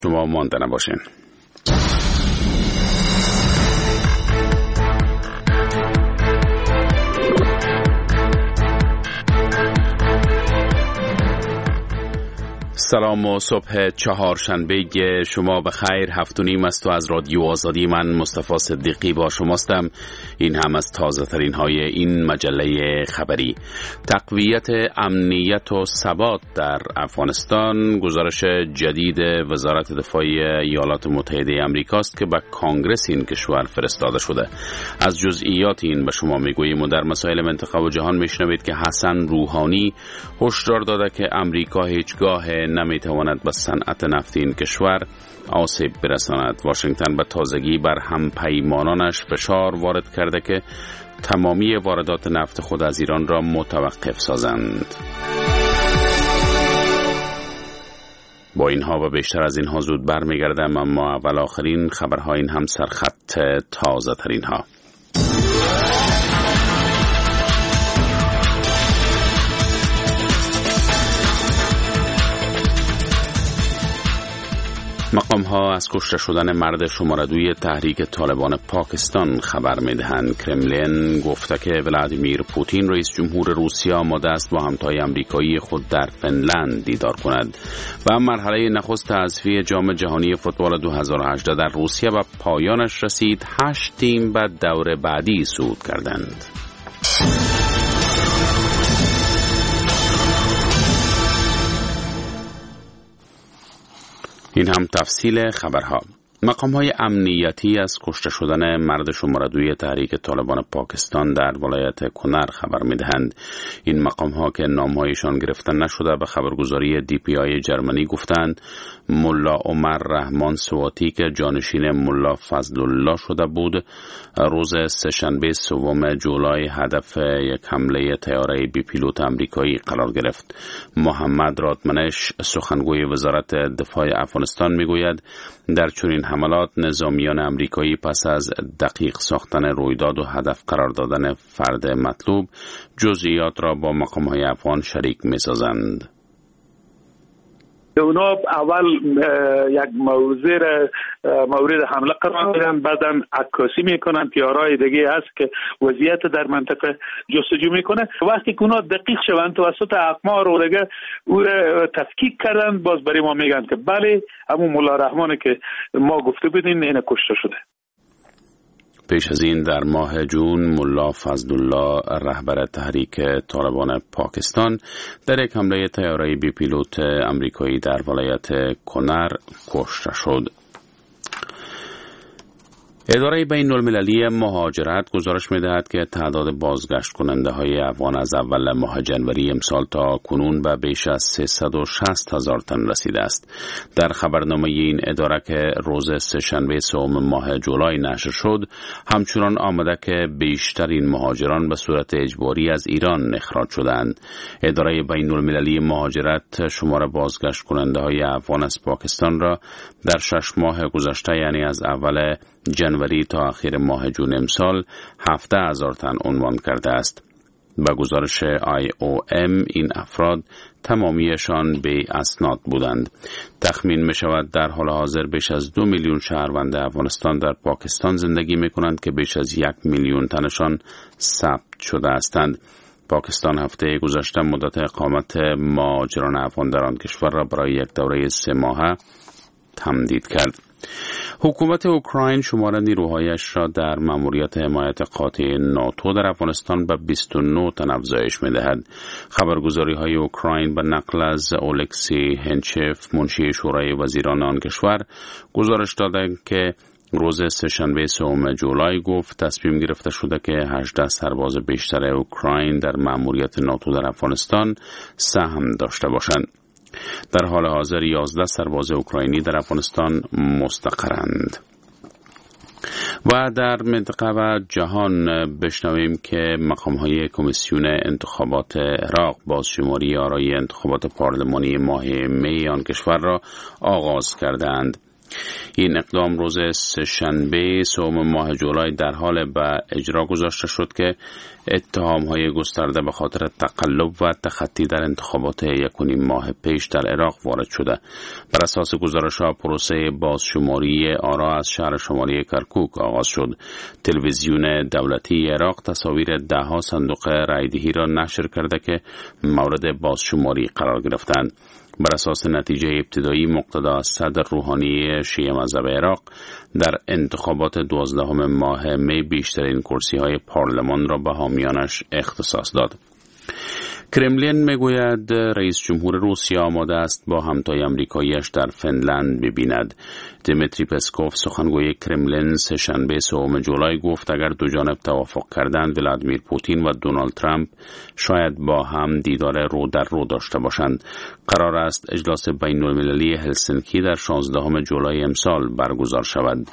شما مانده نباشین. سلام و صبح چهارشنبه شما بخیر. 7:30 است و از رادیو آزادی من مصطفی صدیقی با شماستم. این هم از تازه ترین های این مجله خبری. تقویت امنیت و ثبات در افغانستان. گزارش جدید وزارت دفاع ایالات متحده آمریکاست که به کانگرس این کشور فرستاده شده. از جزئیات این به شما میگوییم و در مسائل منطقه و جهان میشنوید که حسن روحانی هشدار داده که امریکا هیچگاه نمیتواند به صنعت نفت این کشور آسیب برساند. واشنگتن به تازگی بر همپیمانانش فشار وارد کرده که تمامی واردات نفت خود از ایران را متوقف سازند. با اینها و بیشتر از اینها زود برمیگردم، اما اول آخرین خبرها این هم سرخط تازه ترین ها. مقام ها از کشته شدن مرد شماره 2 تحریک طالبان پاکستان خبر میدهند. کرملین گفته که ولادیمیر پوتین رئیس جمهور روسیه آماده است با همتای آمریکایی خود در فنلند دیدار کند. و مرحله نخست حذفی جام جهانی فوتبال 2018 در روسیه به پایانش رسید. 8 تیم به دور بعدی صعود کردند. این هم تفصیل خبرها. مقام‌های امنیتی از کشته شدن مرد شماره 2 تحریک طالبان پاکستان در ولایت کنر خبر می‌دهند. این مقام‌ها که نام‌هایشان گرفته نشده به خبرگزاری DPI جرمنی گفتند ملا عمر رحمان سواتی که جانشین ملا فضل الله شده بود روز سه‌شنبه 3 جولای هدف یک حمله طیاره بی پیلوت آمریکایی قرار گرفت. محمد رادمنش سخنگوی وزارت دفاع افغانستان میگوید در چنین حملات نظامیان آمریکایی پس از دقیق ساختن رویداد و هدف قرار دادن فرد مطلوب جزئیات را با مقام‌های افغان شریک می‌سازند. اونا اول یک مورد حمله قرار میدن، بعداً عکاسی میکنن، تیارای دیگه هست که وضعیت در منطقه جستجو میکنه. وقتی که اونا دقیق شوند توسط اقمار و دیگه او را تفکیک کردن، باز برای ما میگن که بله همون مولا رحمانه که ما گفته بودیم این کشته شده. پیش از این در ماه جون ملا فضل الله رهبر تحریک طالبان پاکستان در یک حمله طیاره بی پیلوت آمریکایی در ولایت کنر کشته شد. اداره بین المللی مهاجرت گزارش می‌دهد که تعداد بازگشت کننده های افغان از اول ماه جنوری امسال تا کنون به بیش از 360,000 تن رسیده است. در خبرنامه این اداره که روز سه‌شنبه 3 ماه جولای نشر شد، همچنان آمده که بیشترین مهاجران به صورت اجباری از ایران اخراج شدند. اداره بین المللی مهاجرت شمار بازگشت کننده های افغان از پاکستان را در 6 ماه گذشته، یعنی از اول جنوری تا آخر ماه جون امسال 17,000 تن عنوان کرده است. با گزارش IOM این افراد تمامیشان بی اسناد بودند. تخمین می شود در حال حاضر بیش از 2 میلیون شهروند افغانستان در پاکستان زندگی می کنند که بیش از 1 میلیون تنشان ثبت شده هستند. پاکستان هفته گذشته مدت اقامت مهاجران افغان در آن کشور را برای یک دوره 3 ماهه تمدید کرد. حکومت اوکراین شمار نیروهایش را در مأموریت حمایت قاطع ناتو در افغانستان به 29 تن افزایش می‌دهد. خبرگزاری‌های اوکراین به نقل از اولکسی هنچف منشی شورای وزیران آن کشور گزارش دادند که روز سه‌شنبه 3 جولای گفت تصمیم گرفته شده که 18 سرباز بیشتر اوکراین در مأموریت ناتو در افغانستان سهم داشته باشند. در حال حاضر 11 سرباز اوکراینی در افغانستان مستقرند. و در منطقه و جهان بشنویم که مقام‌های کمیسیون انتخابات عراق بازشماری آرای انتخابات پارلمانی ماه می آن کشور را آغاز کردند. این اقدام روز سه‌شنبه سوم ماه جولای در حال به اجرا گذاشته شد که اتهام‌های گسترده به خاطر تقلب و تخطی در انتخابات 1.5 ماه پیش در عراق وارد شده. بر اساس گزارش‌ها پروسه بازشماری آرا از شهر شمالی کرکوک آغاز شد. تلویزیون دولتی عراق تصاویر ده‌ها صندوق رایدهی را نشر کرده که مورد بازشماری قرار گرفتند. بر اساس نتیجه ابتدایی مقتدا صدر روحانی شیعه مذهب عراق در انتخابات 12 ماه می بیشترین کرسی‌های پارلمان را به حامیانش اختصاص داد. کرملین میگوید رئیس جمهور روسیه آماده است با همتای آمریکایی‌اش در فنلند ببیند. دیمیتری پسکوف سخنگوی کرملین سه‌شنبه سوم جولای گفت اگر دو جانب توافق کردند ولادیمیر پوتین و دونالد ترامپ شاید با هم دیدار رو در رو داشته باشند. قرار است اجلاس بین‌المللی هلسینکی در 16 جولای امسال برگزار شود.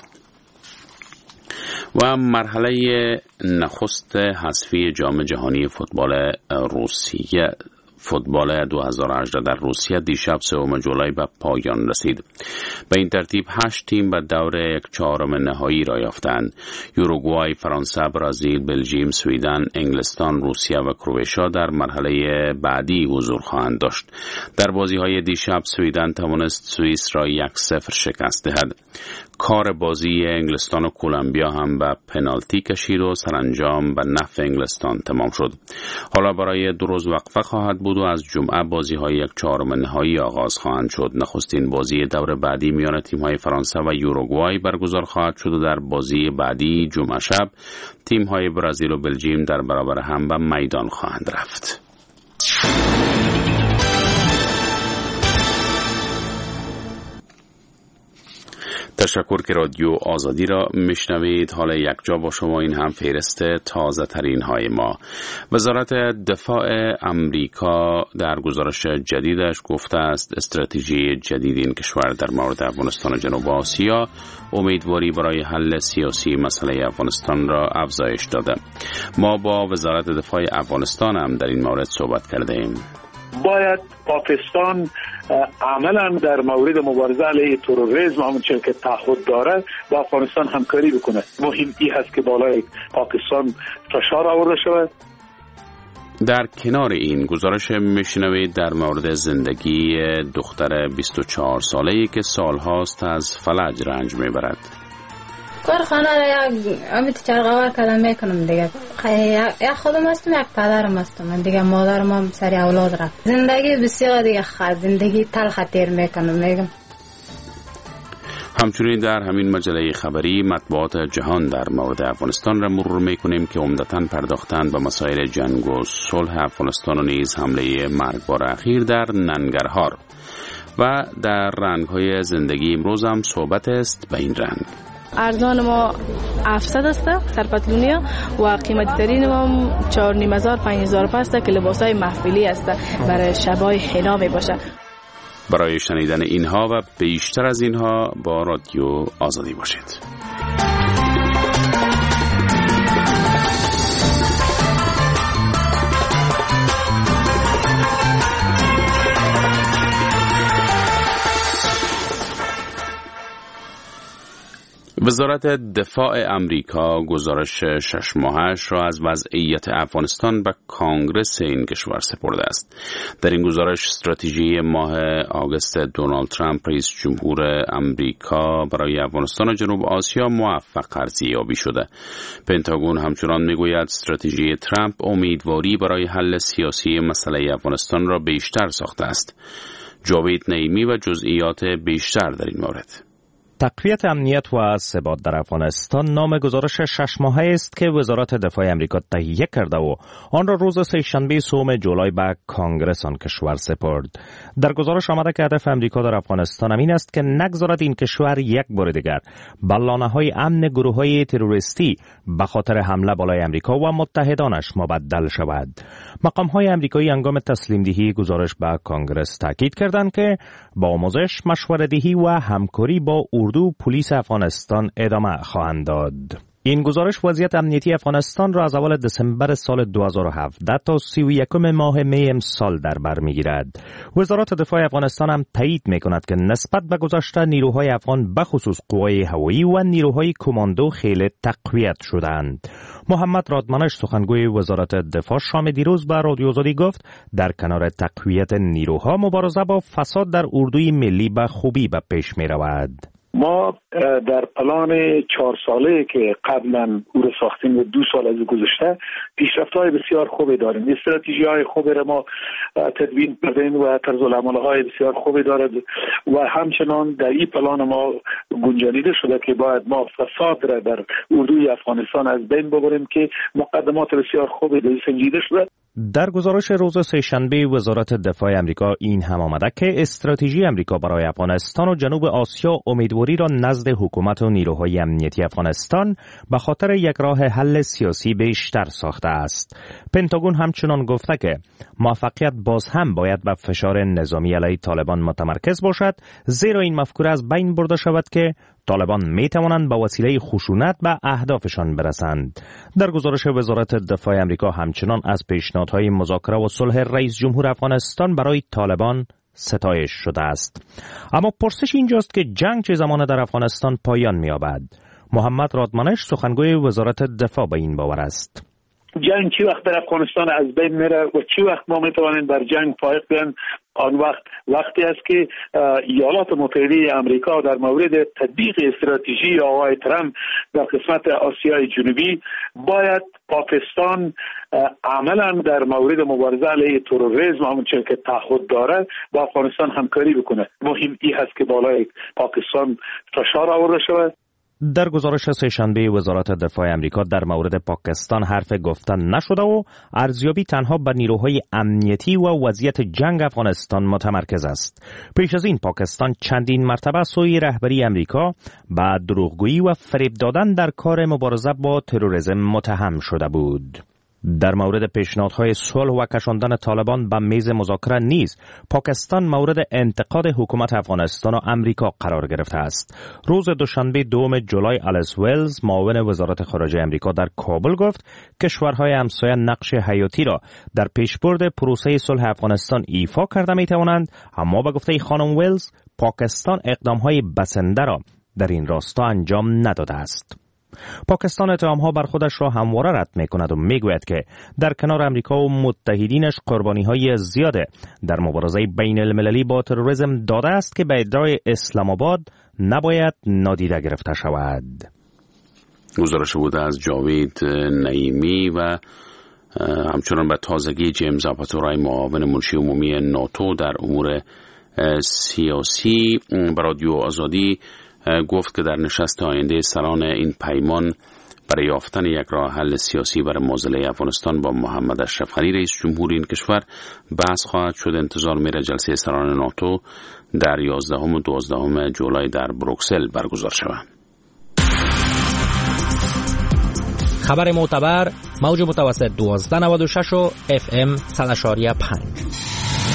و مرحله نخست حذفی جام جهانی فوتبال روسیه فوتبال 2018 در روسیه دیشب 3 جولای به پایان رسید. به این ترتیب 8 تیم به دور 1/4 نهایی را یافتند. یوروگوای، فرانسه، برزیل، بلژیم، سویدن، انگلستان، روسیه و کرواتیا در مرحله بعدی حضور خواهند داشت. در بازی‌های دیشب سویدن توانست سوئیس را 1-0 شکست دهد. کار بازی انگلستان و کلمبیا هم به پنالتی کشید و سرانجام به نفع انگلستان تمام شد. حالا برای 2 روز وقفه خواهد بود و از جمعه بازی‌های 1/4 نهایی آغاز خواهند شد. نخستین بازی دور بعدی میان تیم‌های فرانسه و یوروگوای برگزار خواهد شد و در بازی بعدی جمعه شب تیم‌های برزیل و بلژیم در برابر هم به میدان خواهند رفت. تشکر که رادیو آزادی را میشنوید. حالا یک جا با شما این هم فهرست تازه ترین های ما. وزارت دفاع امریکا در گزارش جدیدش گفته است استراتژی جدید این کشور در مورد افغانستان و جنوب آسیا امیدواری برای حل سیاسی مسئله افغانستان را افزایش داده. ما با وزارت دفاع افغانستان هم در این مورد صحبت کرده ایم. باید پاکستان عملا در مورد مبارزه علیه تروریسم همونچه که تعهد داره با افغانستان همکاری بکنه. مهم این هست که بالای پاکستان فشار آورده شود. در کنار این گزارش میشنوید در مورد زندگی دختر 24 ساله‌ای که سالهاست از فلج رنج میبرد. کار خانه را یک چرغاور کردم میکنم دیگه. یک خودم هستم، یک پدرم هستم دیگه. مادرم هم سری اولاد رفت. زندگی بسیار دیگه زندگی تلخ تیر میکنم میگم. همچنین در همین مجله خبری مطبوعات جهان در مورد افغانستان را مرور میکنیم که عمدتاً پرداختند به مسائل جنگ و صلح افغانستان و نیز حمله مرگبار اخیر در ننگرهار. و در رنگ‌های زندگی امروز هم صحبت است به این رنگ. ارزان ما 700 است سرپتلونی و قیمتی ترین ما 4,500 است که لباسای محفلی است برای شبای حنا می باشه. برای شنیدن اینها و بیشتر از اینها با رادیو آزادی باشید. وزارت دفاع امریکا گزارش 6 ماهش را از وضعیت افغانستان به کانگرس این کشور سپرده است. در این گزارش استراتژی ماه آگوست دونالد ترامپ رئیس جمهور امریکا برای افغانستان و جنوب آسیا موفق ارزیابی شده. پنتاگون همچنان میگوید استراتژی ترامپ امیدواری برای حل سیاسی مسئله افغانستان را بیشتر ساخته است. جاوید نعیمی و جزئیات بیشتر در این مورد. تقویت امنیت و ثبات در افغانستان نام گزارش 6 ماهه است که وزارت دفاع امریکا تهیه کرده و آن را روز سه‌شنبه 3 جولای به کانگرس آن کشور سپرد. در گزارش آمده که هدف امریکا در افغانستان این است که نگذارد این کشور یک بار دیگر به لانه‌های امن گروه‌های تروریستی به خاطر حمله بالای امریکا و متحدانش مبدل شود. مقام‌های امریکایی هنگام تسلیم دهی گزارش به کانگرس تاکید کردند که با آموزش، مشوره‌دهی و همکاری با اردو پلیس افغانستان ادامه خواهند داد. این گزارش وضعیت امنیتی افغانستان را از اول دسامبر سال 2017 تا 31 ماه می امسال در بر می‌گیرد. وزارت دفاع افغانستان هم تایید می‌کند که نسبت به گذشته نیروهای افغان بخصوص قوای هوایی و نیروهای کماندو خیلی تقویت شدند. محمد رادمنش سخنگوی وزارت دفاع شام دیروز به رادیو آزادی گفت در کنار تقویت نیروها مبارزه با فساد در اردوی ملی به خوبی به پیش می‌رود. ما در پلان 4 ساله که قبلا او را ساختیم و 2 سال از گذشته پیشرفت‌های بسیار خوبی داریم. استراتژی‌های خوبی را ما تدوین کردیم و طرزالعمل‌های بسیار خوبی دارد و همچنان در این پلان ما گنجانیده شده که باید ما فساد را در اردوی افغانستان از بین ببریم که مقدمات بسیار خوبی در سنجیده شده. در گزارش روز سه‌شنبه وزارت دفاع امریکا این هم آمده که استراتژی امریکا برای افغانستان و جنوب آسیا امیدواری را نزد حکومت و نیروهای امنیتی افغانستان به خاطر یک راه حل سیاسی بیشتر ساخته است. پنتاگون همچنان گفته که موفقیت باز هم باید به فشار نظامی علیه طالبان متمرکز باشد، زیرا این مفکوره از بین برده شود که طالبان می توانند به وسیله خشونت به اهدافشان برسند. در گزارش وزارت دفاع امریکا همچنان از پیشنهادهای مذاکره و صلح رئیس جمهور افغانستان برای طالبان ستایش شده است. اما پرسش اینجاست که جنگ چه زمان در افغانستان پایان می‌یابد؟ محمد رادمنش سخنگوی وزارت دفاع به این باور است. جنگ چی وقت در افغانستان از بین میره و چی وقت ما میتوانیم در جنگ فائق بیان؟ آن وقتی است که ایالات متحده آمریکا در مورد تطبیق استراتژی آقای ترامپ در قسمت آسیای جنوبی باید پاکستان عملا در مورد مبارزه علیه تروریسم همونچنین که تعهد داره با افغانستان همکاری بکنه. مهم این هست که بالای پاکستان فشار آورده شود. در گزارش سه‌شنبه وزارت دفاع امریکا در مورد پاکستان حرف گفتن نشده و ارزیابی تنها بر نیروهای امنیتی و وضعیت جنگ افغانستان متمرکز است. پیش از این پاکستان چندین مرتبه سوی رهبری امریکا به دروغگویی و فریب دادن در کار مبارزه با تروریسم متهم شده بود. در مورد پیشنهادهای صلح و کشاندن طالبان به میز مذاکره نیز پاکستان مورد انتقاد حکومت افغانستان و امریکا قرار گرفته است. روز دوشنبه 2 جولای آلیس ویلز معاون وزارت خارجه امریکا در کابل گفت کشورهای همسایه نقش حیاتی را در پیشبرد پروسه صلح افغانستان ایفا کرده می توانند، اما به گفته خانم ویلز پاکستان اقدامهای بسنده را در این راستا انجام نداده است. پاکستان اتهام‌ها بر خودش را همواره رد می‌کند و می‌گوید که در کنار امریکا و متحدینش قربانی‌های زیاد در مبارزه بین المللی با تروریسم داده است که به ادعای اسلام آباد نباید نادیده گرفته شود. گزارش بوده از جاوید نعیمی و همچنان به تازگی جیمز آپاتورای معاون منشی عمومی ناتو در امور سیاسی به رادیو آزادی گفت که در نشست آینده سران این پیمان برای یافتن یک راه حل سیاسی برای معضله افغانستان با محمد اشرف غنی رئیس جمهور این کشور بحث خواهد شد. انتظار میره جلسه سران ناتو در 11 و 12 جولای در بروکسل برگزار شود. خبر معتبر موج متوسط 1296 و FM 100.5.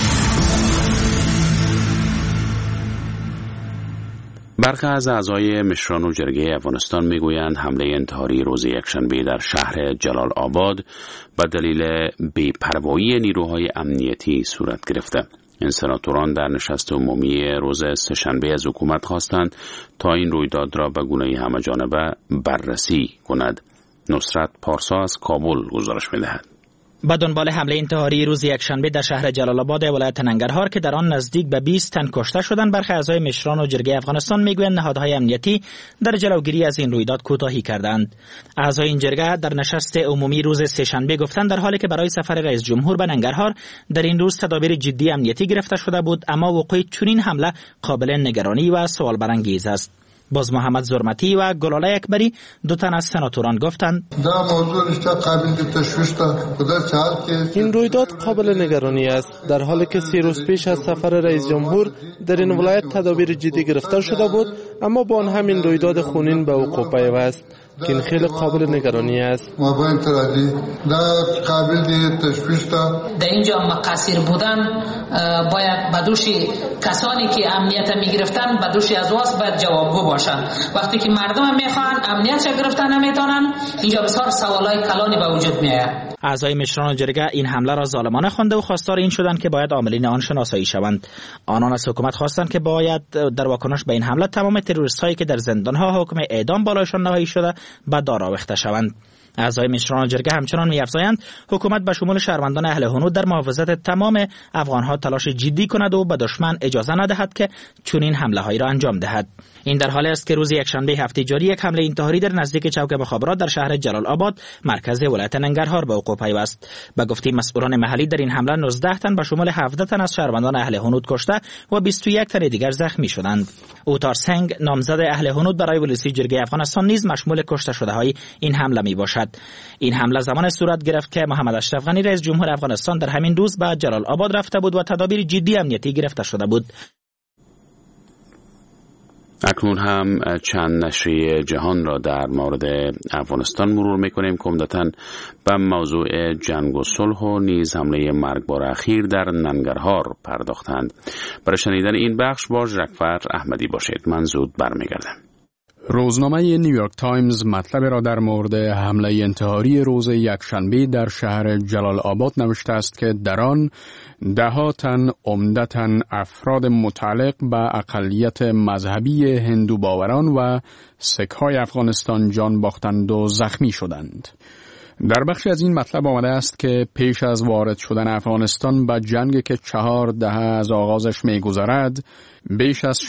برخی از اعضای مشران و جرگه افغانستان میگویند حمله انتحاری روز یکشنبه در شهر جلال آباد به دلیل بی‌پروایی نیروهای امنیتی صورت گرفته. این سناتوران در نشست عمومی روز سه‌شنبه از حکومت خواستند تا این رویداد را به گونه همه‌جانبه بررسی کند. نصرت پارسا از کابل گزارش می‌دهد. به دنبال حمله انتحاری روز یکشنبه در شهر جلال آباد ولایت ننگرهار که در آن نزدیک به 20 تن کشته شدند، برخی اعضای مشران و جرگه افغانستان میگویند نهادهای امنیتی در جلوگیری از این رویداد کوتاهی کردند. اعضای این جرگه در نشست عمومی روز سه‌شنبه گفتند در حالی که برای سفر رئیس جمهور به ننگرهار در این روز تدابیر جدی امنیتی گرفته شده بود، اما وقوع چنین حمله قابل نگرانی و سوال برانگیز است. باز محمد زرمتی و گلاله اکبری دو تن از سناتوران گفتند این رویداد قابل نگرانی است، در حالی که 3 روز پیش از سفر رئیس جمهور در این ولایت تدابیر جدی گرفته شده بود، اما با همین رویداد خونین به وقوع پیوست که این خیلی قابل نگرانی است. در اینجا مقصر بودن باید بدوش کسانی که امنیت میگرفتن بدوش از واس باید جوابگو باشن. وقتی که مردم میخوان امنیتش گرفتن نمیتونن، اینجا بسیار سوالای کلانی به وجود میاد. اعضای مشران جرگه این حمله را ظالمانه خوانده و خواستار این شدند که باید عاملین آن شناسایی شوند. آنان از حکومت خواستند که باید در واکنش به این حمله تمام تروریست هایی که در زندان ها حکم اعدام بالایشان نهایی شده به دار آویخته شوند. اعضای مشران جرگه همچنان می‌افزایند حکومت به شمول شهروندان اهل هنود در محافظت تمام افغان‌ها تلاش جدی کند و به دشمن اجازه ندهد که چنین حمله‌هایی را انجام دهد. این در حالی است که روز یکشنبه هفته جاری یک حمله انتحاری در نزدیک چوک مخابرات در شهر جلال آباد مرکز ولایت ننگرهار به وقوع پیوست. به گفته مسئولان محلی در این حمله 19 تن به شمول 17 تن از شهروندان اهل هنود کشته و 21 تن دیگر زخمی شدند. اوتار سنگ نامزد اهل هنود برای ولسی جرگه افغانستان نیز مشمول کشته شده‌های این حمله میباشد. این حمله زمان صورت گرفت که محمد اشرف غنی رئیس جمهور افغانستان در همین روز به جلال آباد رفته بود و تدابیر جدی امنیتی گرفته شده بود. اکنون هم چند نشریه جهان را در مورد افغانستان مرور میکنیم که عمدتاً به موضوع جنگ و صلح و نیز حمله مرگبار اخیر در ننگرهار پرداختند. برای شنیدن این بخش با ژکفر احمدی باشید. من زود برمیگردم. روزنامه نیویورک تایمز مطلب را در مورد حمله انتحاری روز یکشنبه در شهر جلال آباد نوشته است که در آن 10 تن عمدتاً افراد متعلق به اقلیت مذهبی هندو باوران و سیک‌های افغانستان جان باختند و زخمی شدند. در بخشی از این مطلب آمده است که پیش از وارد شدن افغانستان به جنگ که 4 دهه از آغازش می‌گذرد، بیش از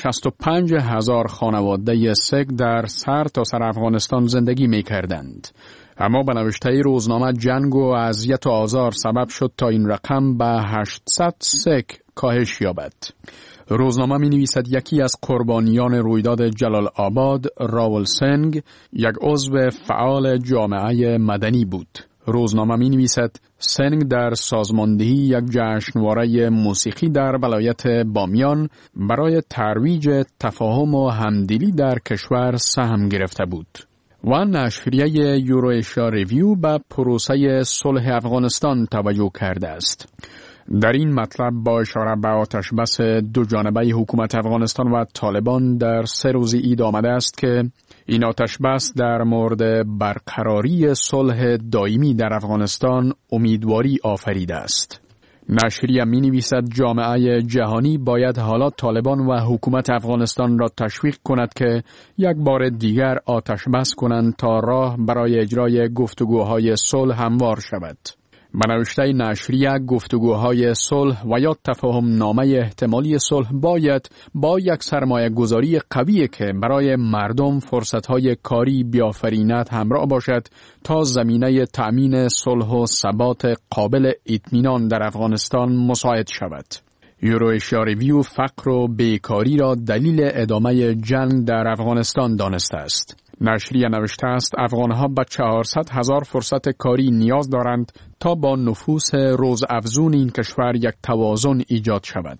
65,000 خانواده سیک در سر تا سر افغانستان زندگی می‌کردند. اما به نوشته روزنامه جنگ و اذیت و آزار سبب شد تا این رقم به 800 سیک کاهش یابد. روزنامه می نویسد یکی از قربانیان رویداد جلال آباد، راول سنگ، یک عضو فعال جامعه مدنی بود. روزنامه می نویسد سنگ در سازماندهی یک جشنواره موسیقی در ولایت بامیان برای ترویج تفاهم و همدلی در کشور سهم گرفته بود. و نشریه یورویشیا ریویو به پروسه صلح افغانستان توجه کرده است. در این مطلب با اشاره به آتش بس دو جانبه حکومت افغانستان و طالبان در 3 روز عید آمده است که این آتش بس در مورد برقراری صلح دائمی در افغانستان امیدواری آفریده است. نشریه می نویسد جامعه جهانی باید حالا طالبان و حکومت افغانستان را تشویق کند که یک بار دیگر آتش بس کنند تا راه برای اجرای گفتگوهای صلح هموار شود. به نوشته نشریه گفتگوهای صلح و یا تفاهم نامه احتمالی صلح باید با یک سرمایه گذاری قوی که برای مردم فرصتهای کاری بیافریند همراه باشد تا زمینه تأمین صلح و ثبات قابل اطمینان در افغانستان مساعد شود. یورویشیا ریویو فقر و بیکاری را دلیل ادامه جنگ در افغانستان دانسته است. نشریه نوشته است افغانها به 400,000 فرصت کاری نیاز دارند تا با نفوس روزافزون این کشور یک توازن ایجاد شود.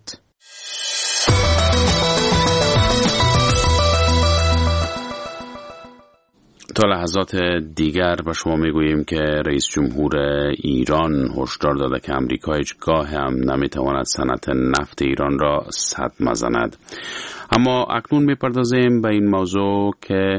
تا لحظات دیگر به شما میگوییم که رئیس جمهور ایران هشدار داده که امریکا هیچگاه هم نمیتواند صنعت نفت ایران را صدمه زند. اما اکنون میپردازیم به این موضوع که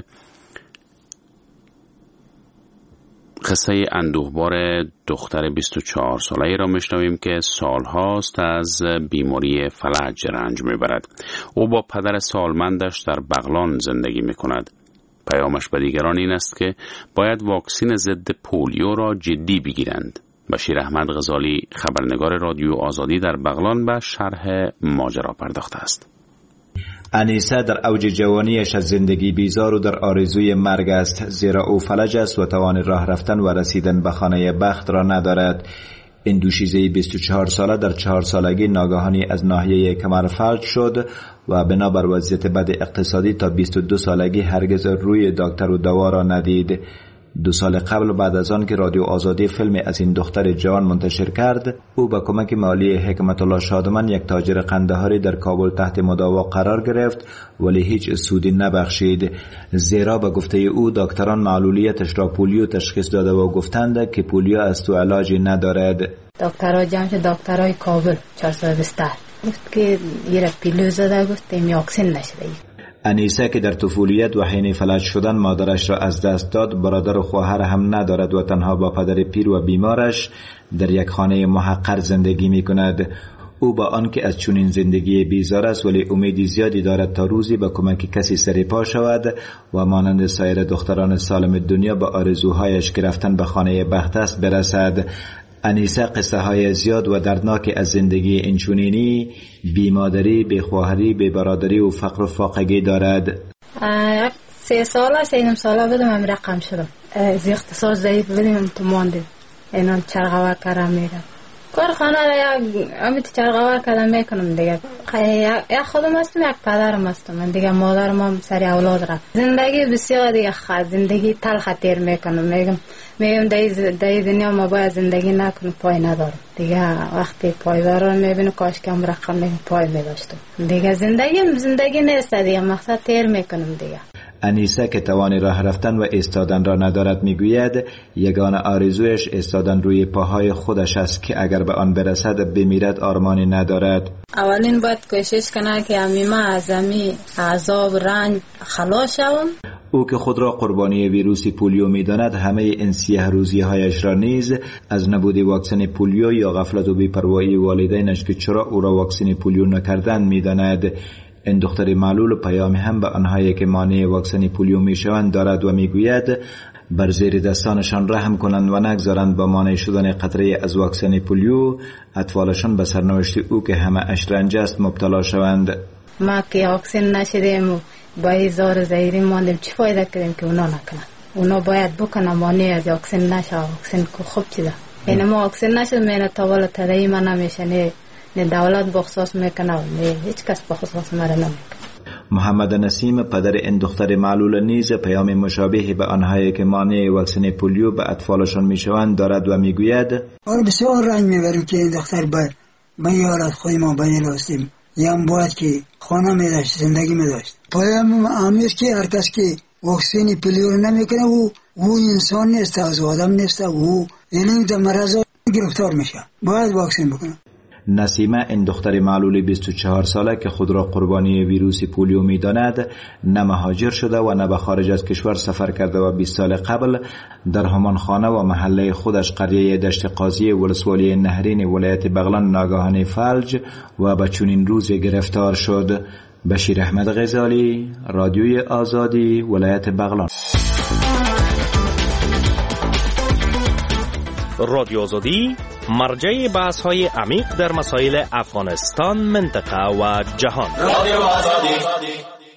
قصه اندوهبار دختر 24 ساله‌ای را میشنویم که سالهاست از بیماری فلج رنج میبرد. او با پدر سالمندش در بغلان زندگی میکند. پیامش به دیگران این است که باید واکسن ضد پولیو را جدی بگیرند. بشیر احمد غزالی خبرنگار رادیو آزادی در بغلان به شرح ماجرا پرداخته است. انیسه در اوج جوانیش از زندگی بیزار و در آرزوی مرگ است، زیرا او فلج است و توان راه رفتن و رسیدن به خانه بخت را ندارد. این دوشیزه 24 ساله در 4 سالگی ناگهانی از ناحیه کمر فلج شد و بنابر وضعیت بد اقتصادی تا 22 سالگی هرگز روی دکتر و دوا را ندید. 2 سال قبل بعد از آن که رادیو آزادی فیلم از این دختر جوان منتشر کرد، او با کمک مالی حکمت الله شادمان یک تاجر قندهاری در کابل تحت مداوا قرار گرفت، ولی هیچ سودی نبخشید، زیرا به گفته او دکتران معلولیتش را پولیو تشخیص داده و گفتند که پولیو از تو علاجی ندارد. دکترها جمع شد، دکترهای کابل 420 گفت که یه پیلو زده، گفت این واکسن نشده. انیسه که در طفولیت و حین فلج شدن مادرش را از دست داد، برادر و خواهر هم ندارد و تنها با پدر پیر و بیمارش در یک خانه محقر زندگی می کند. او با آنکه از چنین زندگی بیزار است ولی امیدی زیادی دارد تا روزی با کمک کسی سرپا شود و مانند سایر دختران سالم دنیا با آرزوهایش که رفتن به خانه بخت است برسد. انیسه قصه های زیاد و دردناک از زندگی اینچنینی، بیمادری، بیخواهری، بیبرادری و فقر و فاقگی دارد. 3 ساله بودم هم رقم شدم، از اختصاص ضعیف بودیم تو مانده اینان چرغوار کردم میرم کارخانه را امیت چرغوار کردم میکنم دیگه. یک خودم هستم، یک پدرم هستم دیگه. مادرم هم سر اولاد را زندگی بسیار دیگه زندگی تلخ تیر میکنم. میگم در دنیا ما باید زندگی نکنم، پای ندارم دیگه. وقتی پای دارم میبینم کاش که هم رقم میگم پای میداشتم دیگه. زندگی نیست دیگه، مقصد تیر میکنم دیگه. انیسه که توان راه رفتن و ایستادن را ندارد میگوید یگانه آرزویش ایستادن روی پاهای خودش است که اگر به آن برسد بمیرد آرمانی ندارد. اولین باید کوشش کنه که امیما از امی عذاب رنج خلاص شوم. او که خود را قربانی ویروس پولیو میداند، همه این سیاه روزی هایش را نیز از نبود واکسن پولیو یا غفلت و بی‌پروایی والدینش که چرا او را واکسن پولیو نکردند میداند. این دختر معلول پیام هم به آنهایی که مانع واکسن پولیو میشوند دارد و میگوید بر زیر دستانشان رحم کنند و نگذارند با مانع شدن قطره از واکسن پولیو اطفالشان به سرنوشت او که همه اش رنج است مبتلا شوند. ما که واکسن نشدیم و با هزار زایری ماندیم، چی فایده کردیم که اونا نکنن؟ اونا باید بکنن مانع از واکسن نشه. واکسن که خوب چیزه. این ما واکسن نشد مینه تاول تدایی من نمیشه، نه دولت بخصاص میکنه، نه هیچ کس بخصاص مرا نمیکنه. محمد نسیم پدر این دختر معلول نیز پیام مشابهی به آنهایی که مانع واکسن پولیو به اطفالشان میشوند دارد و میگوید بسیار رنج میبریم که این دختر به یارت خود ما بنیلاستیم، یم باید که خانه میداشت، زندگی میداشت. پیام همیست که هر کس که واکسن پولیو رو نمیکنه او انسان نیست، از آدم نیست، او یعنی در مرض گرفتار میشه، باید واکسن بکنه. نسیمه این دختر معلول 24 ساله که خود را قربانی ویروس پولیو می‌داند، نه مهاجر شده و نه به خارج از کشور سفر کرده و 20 سال قبل در همان خانه و محله خودش قریه دشت قاضی ولسوالی نهرین ولایت بغلان ناگهان فلج و به چنین روزی گرفتار شد. بشیر احمد غزالی، رادیوی آزادی، ولایت بغلان. رادیو آزادی مرجع بحث‌های عمیق در مسائل افغانستان، منطقه و جهان. رادیو آزادی.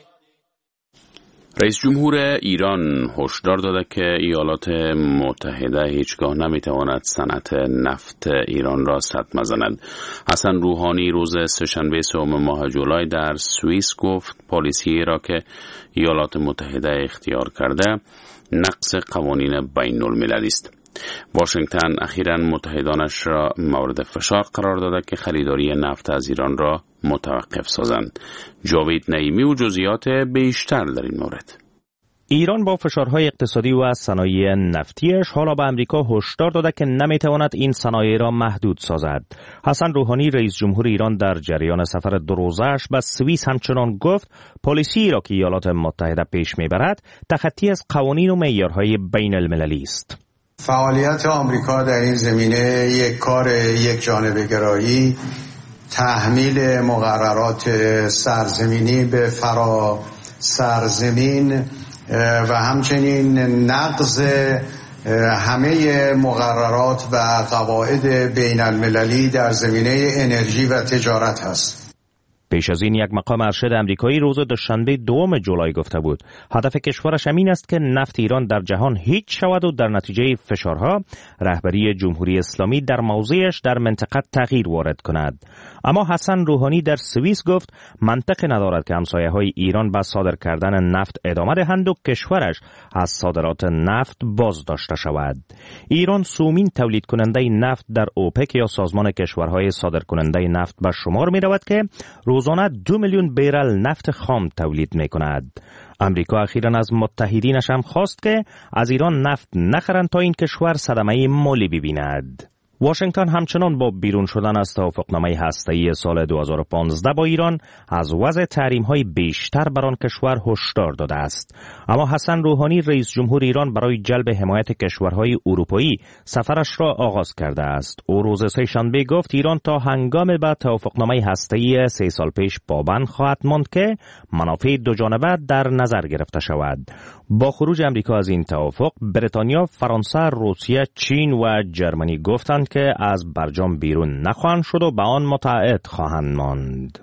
رئیس جمهور ایران هشدار داده که ایالات متحده هیچگاه نمیتواند صنعت نفت ایران را سد مزند. حسن روحانی روز سه‌شنبه 3 ماه جولای در سوئیس گفت پالیسی را که ایالات متحده اختیار کرده نقض قوانین بین المللی است. واشنگتن اخیراً متحدانش را مورد فشار قرار داده که خریداری نفت از ایران را متوقف سازند. جاوید نعیمی و جزئیات بیشتر در این مورد. ایران با فشارهای اقتصادی و صنایع نفتیش حالا به امریکا هشدار داده که نمیتواند این صنایع را محدود سازد. حسن روحانی رئیس جمهور ایران در جریان سفر 2 روزه‌اش به سوئیس همچنان گفت پالیسی را که ایالات متحده پیش میبرد تخطی از قوانین و معیارهای بین المللی است. فعالیت آمریکا در این زمینه یک کار یک جانبه گرایی، تحمیل مقررات سرزمینی به فرا سرزمین و همچنین نقض همه مقررات و قواعد بین المللی در زمینه انرژی و تجارت است. پیش از این یک مقام ارشد امریکایی روز دوشنبه 2 جولای گفته بود هدف کشورش این است که نفت ایران در جهان هیچ شود و در نتیجه فشارها رهبری جمهوری اسلامی در موضعش در منطقه تغییر وارد کند. اما حسن روحانی در سوئیس گفت منطق ندارد که همسایه‌های ایران با صادر کردن نفت ادامه دهند و کشورش از صادرات نفت باز داشته شود. ایران سومین تولید کننده نفت در اوپک یا سازمان کشورهای صادر کننده نفت به شمار می رود که روزانه 2 میلیون بیرل نفت خام تولید می کند. امریکا اخیراً از متحدینش هم خواست که از ایران نفت نخرند تا این کشور صدمه مالی ببیند. واشنگتن همچنان با بیرون شدن از توافقنامه هسته‌ای سال 2015 با ایران از وضع تحریم‌های بیشتر بر آن کشور هشدار داده است. اما حسن روحانی رئیس جمهور ایران برای جلب حمایت کشورهای اروپایی سفرش را آغاز کرده است. او روز سه‌شنبه گفت ایران تا هنگام به توافقنامه هسته‌ای 3 سال پیش پابند خواهد ماند که منافع دو جانبه در نظر گرفته شود. با خروج امریکا از این توافق، بریتانیا، فرانسه، روسیه، چین و جرمنی گفتند که از برجام بیرون نخواهند شد و به آن متعهد خواهند ماند.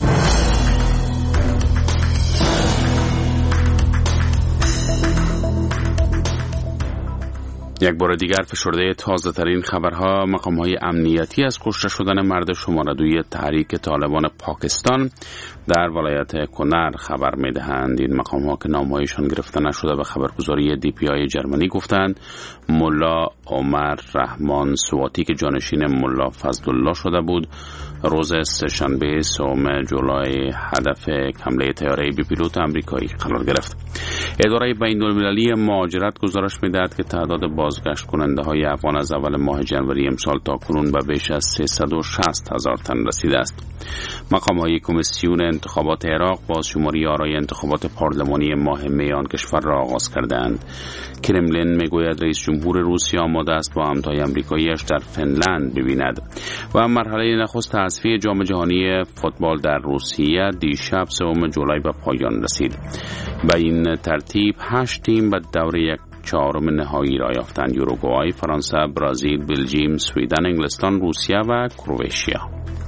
یک بار دیگر فشرده تازه ترین خبرها، مقام‌های امنیتی از کشته شدن مرد شماره 2 تحریک طالبان پاکستان در ولایت کنر خبر می‌دهند. این مقام‌ها که نام‌هایشان گرفته نشده به خبرگزاری DPI جرمنی گفتند ملا عمر رحمان سواتی که جانشین ملا فضلالله شده بود روز سه‌شنبه 3 جولای هدف حمله طیاره بی پیلوت آمریکایی قرار گرفت. اداره بین‌المللی مهاجرت گزارش می‌دهد که تعداد بازگشت کننده های افغان از اول ماه جنوری امسال تا کنون به بیش از 360,000 تن رسیده است. مقام های کمیسیون انتخابات عراق بازشماری آرای انتخابات پارلمانی ماه می آن کشور را آغاز کردند. کرملین میگوید رئیس جمهور روسیه آماده است با همتای آمریکایی‌اش در فنلند ببیند. و مرحله نخست تصفیه جام جهانی فوتبال در روسیه دیشب 3 جولای به پایان رسید. به این ترتیب 8 تیم به دوره 4 نهایی را یافتند: یوروگوئه، فرانسه، برزیل، بلژیم، سوئدن، انگلستان، روسیه و کرواتیا.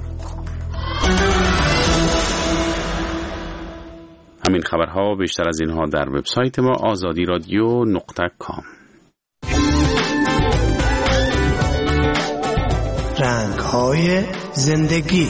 همین خبرها و بیشتر از اینها در وبسایت ما azadiradio.com. رنگ‌های زندگی.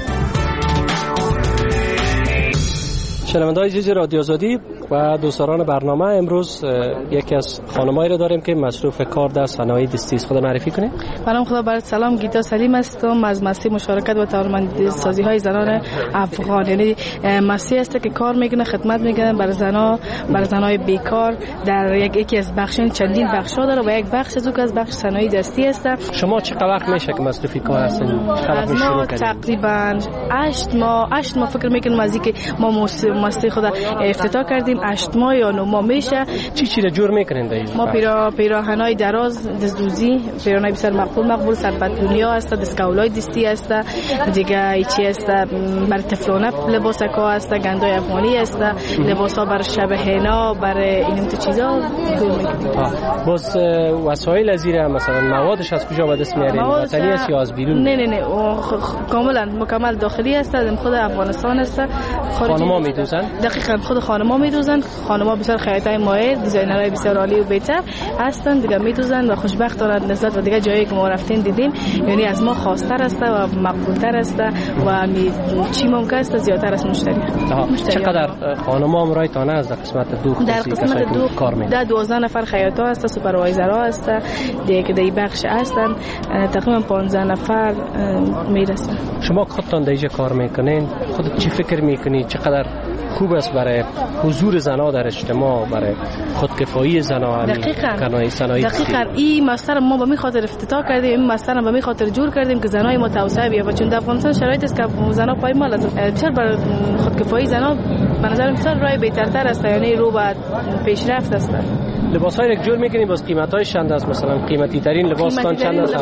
شنونده‌های عزیز رادیو آزادی و دوستداران برنامه، امروز یکی از خانمایی رو داریم که مصروف کار در صنایع دستی است. خود معرفی کنید. منم خدا برات سلام، گیتا سلیم هستم از مسیح مشارکت و توانمندی سازی های زنان افغان. یعنی مسیح است که کار میکنه، خدمت میکنه برای زنای بیکار در یکی از بخشین چندین بخشا داره و یک بخش از اون از بخش صنایع دستی است. شما چقدر وقت میشه که مصروف کار هستین؟ ما تقریبا 8 ماه فکر میکنم از اینکه ما مسیح خدا افتتاح کردیم. 8 ماه یا 9 ماه میشه. چی را جور میکنین دیگه؟ ما پیراهنای دراز دزدوزی، پیراهنای بسیار مقبول سرپتلونیا است، دستکولای دستی است، دیگه چی است برای تفلونه لباسکا است، گندای افغانی است، لباسا برای شب حنا، برای این تو چیزا جور میکنیم. باز وسایل ازیره مثلا موادش از کجا به دست میارین؟ وطنی است یا از بیرون؟ نه کاملا مکمل داخلی است، از خود افغانستان است. خانم‌ها میدوزن؟ دقیقاً خود خانم‌ها میدوزن. خانم‌ها بسیار خیاطای ماهر، دیزاینرای بسیار عالی و بهتر هستند، دیگه میدوزن و خوشبختانه نسبت و دیگه جایی که ما رفتیم دیدیم یعنی از ما خواستر است و مقبولتر است و چی ممکن است زیادتر از مشتری. چقدر خانم‌ها مرایتانه از قسمت دو در قسمت دو کار می‌کنن؟ 12 نفر خیاطا هست، سوپروایزرها هست، دیگه که در بخش هستن تقریبا 15 نفر میرسن. شما خودتان دیگه کار میکنین، خودت چی فکر میکنی چقدر خوب است برای حضور زنها در اجتماع، برای خودکفایی زنها؟ دقیقاً این مستر ما به می خاطر افتتاح کردیم، این مستر به می خاطر جور کردیم که زنای ما توسعه بیابه، چون در افغانستان شرایط است که زنها پایمال است. بسیار برای خودکفایی زنها به نظر بسیار راه بهترتر است، یعنی رو به پیشرفت است. لباس‌های جور می‌کنیم، باز قیمت‌هاش چند است؟ مثلا قیمتی ترین لباستان چند است؟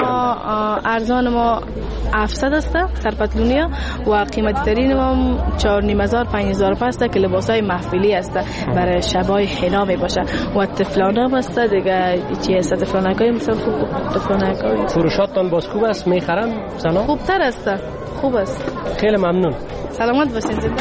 ارزان ما 700 است سرپتلونیا و قیمتی ترین ما 4,500 5,000 است که لباس‌های محفلی است، برای شبای حنا میباشه و تفلانه است دیگه. چی است تفلانکای مثلا خوب تفلانکای فروشاتون باز خوب است؟ می‌خرن زنا؟ خوبتر است، خوب است. خیلی ممنون. سلامت باشین. زنده.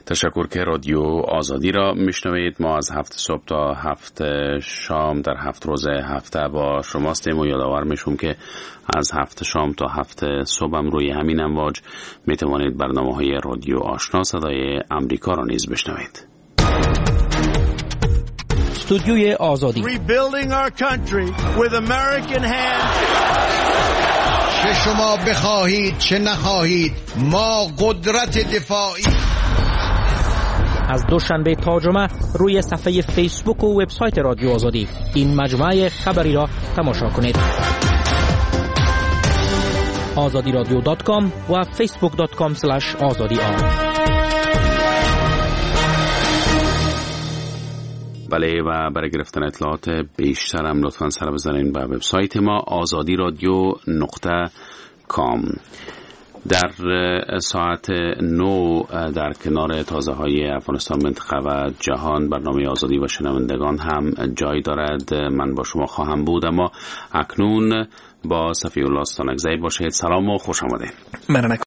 تشکر که رادیو آزادی را میشنوید. ما از 7 صبح تا 7 شام در 7 روز هفته با شما هستیم و یادآور میشم که از 7 شام تا 7 صبح هم روی همین امواج میتوانید برنامه‌های رادیو آشنا صدای امریکا را نیز بشنوید. استودیوی آزادی. Rebuilding our country with American hands. چه شما بخواهید چه نخواهید ما قدرت دفاعی. از دوشنبه تا جمعه روی صفحه فیسبوک و وبسایت رادیو آزادی این مجموعه خبری را تماشا کنید. azadiradio.com و facebook.com/azadi. بله، و برای گرفتن اطلاعات بیشتر هم لطفاً سر بزنید به وبسایت ما azadiradio.com. در ساعت 9 در کنار تازه های افغانستان، منطقه و جهان برنامه آزادی و شنوندگان هم جای دارد. من با شما خواهم بود، اما اکنون با صفی الله استانکزی باشید. سلام و خوش آمدید.